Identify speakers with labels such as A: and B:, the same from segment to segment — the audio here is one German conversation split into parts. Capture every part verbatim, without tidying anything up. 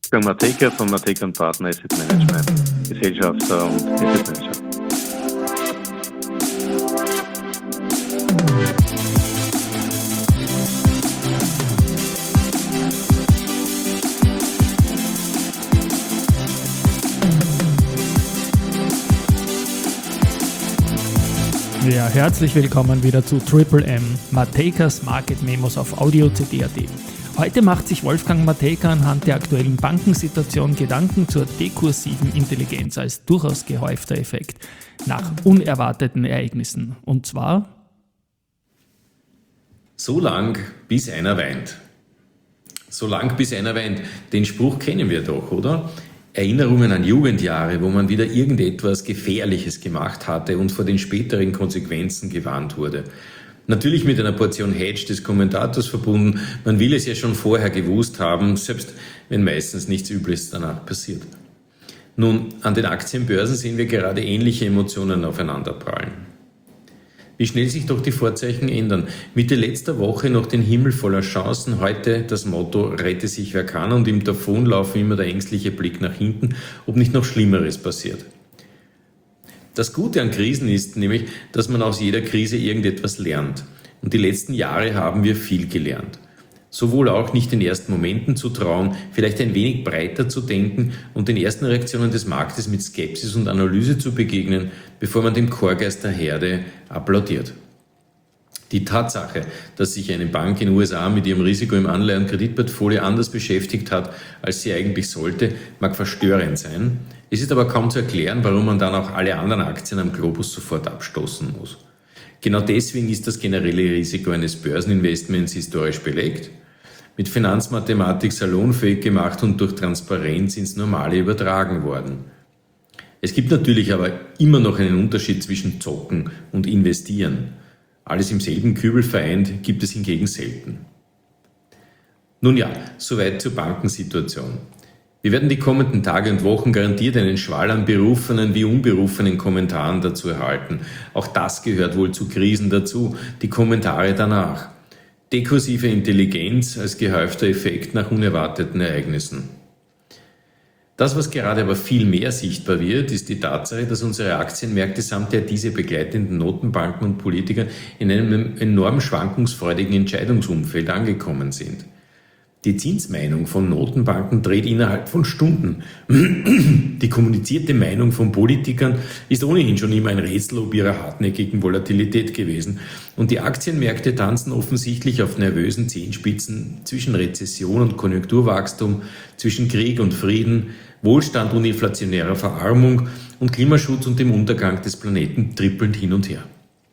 A: Wolfgang Matejka von Matejka und Partner Asset Management, Gesellschafter und Asset Manager.
B: Ja, herzlich willkommen wieder zu Triple M, Matejkas Market Memos auf Audio C D punkt A T. Heute macht sich Wolfgang Matejka anhand der aktuellen Bankensituation Gedanken zur dekursiven Intelligenz als durchaus gehäufter Effekt nach unerwarteten Ereignissen. Und zwar:
C: So lang, bis einer weint. So lang, bis einer weint. Den Spruch kennen wir doch, oder? Erinnerungen an Jugendjahre, wo man wieder irgendetwas Gefährliches gemacht hatte und vor den späteren Konsequenzen gewarnt wurde. Natürlich mit einer Portion Hedge des Kommentators verbunden. Man will es ja schon vorher gewusst haben, selbst wenn meistens nichts Übles danach passiert. Nun, an den Aktienbörsen sehen wir gerade ähnliche Emotionen aufeinanderprallen. Wie schnell sich doch die Vorzeichen ändern. Mitte letzter Woche noch den Himmel voller Chancen, heute das Motto "Rette sich wer kann" und im Davonlaufen immer der ängstliche Blick nach hinten, ob nicht noch Schlimmeres passiert. Das Gute an Krisen ist nämlich, dass man aus jeder Krise irgendetwas lernt. Und die letzten Jahre haben wir viel gelernt. Sowohl auch nicht den ersten Momenten zu trauen, vielleicht ein wenig breiter zu denken und den ersten Reaktionen des Marktes mit Skepsis und Analyse zu begegnen, bevor man dem Chorgeist der Herde applaudiert. Die Tatsache, dass sich eine Bank in den U S A mit ihrem Risiko im Anleihen- und Kreditportfolio anders beschäftigt hat, als sie eigentlich sollte, mag verstörend sein. Es ist aber kaum zu erklären, warum man dann auch alle anderen Aktien am Globus sofort abstoßen muss. Genau deswegen ist das generelle Risiko eines Börseninvestments historisch belegt, mit Finanzmathematik salonfähig gemacht und durch Transparenz ins Normale übertragen worden. Es gibt natürlich aber immer noch einen Unterschied zwischen Zocken und Investieren. Alles im selben Kübel vereint gibt es hingegen selten. Nun ja, soweit zur Bankensituation. Wir werden die kommenden Tage und Wochen garantiert einen Schwall an berufenen wie unberufenen Kommentaren dazu erhalten. Auch das gehört wohl zu Krisen dazu, die Kommentare danach. Dekursive Intelligenz als gehäufter Effekt nach unerwarteten Ereignissen. Das, was gerade aber viel mehr sichtbar wird, ist die Tatsache, dass unsere Aktienmärkte samt der diese begleitenden Notenbanken und Politiker in einem enorm schwankungsfreudigen Entscheidungsumfeld angekommen sind. Die Zinsmeinung von Notenbanken dreht innerhalb von Stunden. Die kommunizierte Meinung von Politikern ist ohnehin schon immer ein Rätsel ob ihrer hartnäckigen Volatilität gewesen. Und die Aktienmärkte tanzen offensichtlich auf nervösen Zehenspitzen zwischen Rezession und Konjunkturwachstum, zwischen Krieg und Frieden, Wohlstand und inflationärer Verarmung und Klimaschutz und dem Untergang des Planeten trippelnd hin und her.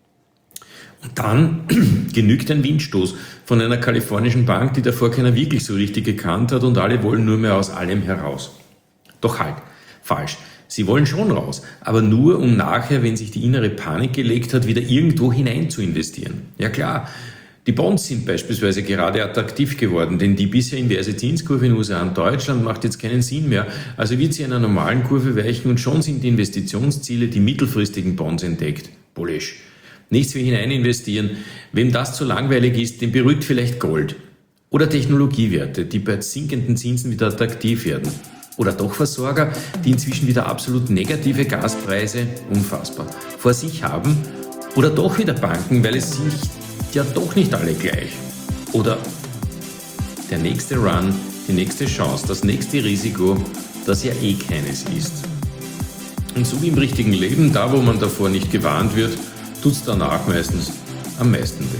C: Und dann genügt ein Windstoß von einer kalifornischen Bank, die davor keiner wirklich so richtig gekannt hat und alle wollen nur mehr aus allem heraus. Doch halt, falsch. Sie wollen schon raus, aber nur um nachher, wenn sich die innere Panik gelegt hat, wieder irgendwo hinein zu investieren. Ja klar, die Bonds sind beispielsweise gerade attraktiv geworden, denn die bisher inverse Zinskurve in den U S A und Deutschland macht jetzt keinen Sinn mehr, also wird sie einer normalen Kurve weichen und schon sind die Investitionsziele, die mittelfristigen Bonds entdeckt. Bullish. Nichts wie hinein investieren. Wem das zu langweilig ist, den beruhigt vielleicht Gold. Oder Technologiewerte, die bei sinkenden Zinsen wieder attraktiv werden. Oder doch Versorger, die inzwischen wieder absolut negative Gaspreise, unfassbar, vor sich haben. Oder doch wieder Banken, weil es sind ja doch nicht alle gleich. Oder der nächste Run, die nächste Chance, das nächste Risiko, das ja eh keines ist. Und so wie im richtigen Leben, da wo man davor nicht gewarnt wird, tut's danach meistens am meisten weh.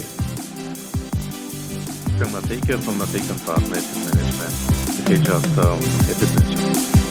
A: Wolfgang Matejka von Matejka und Partner Asset Management, Gesellschafter und Asset Manager.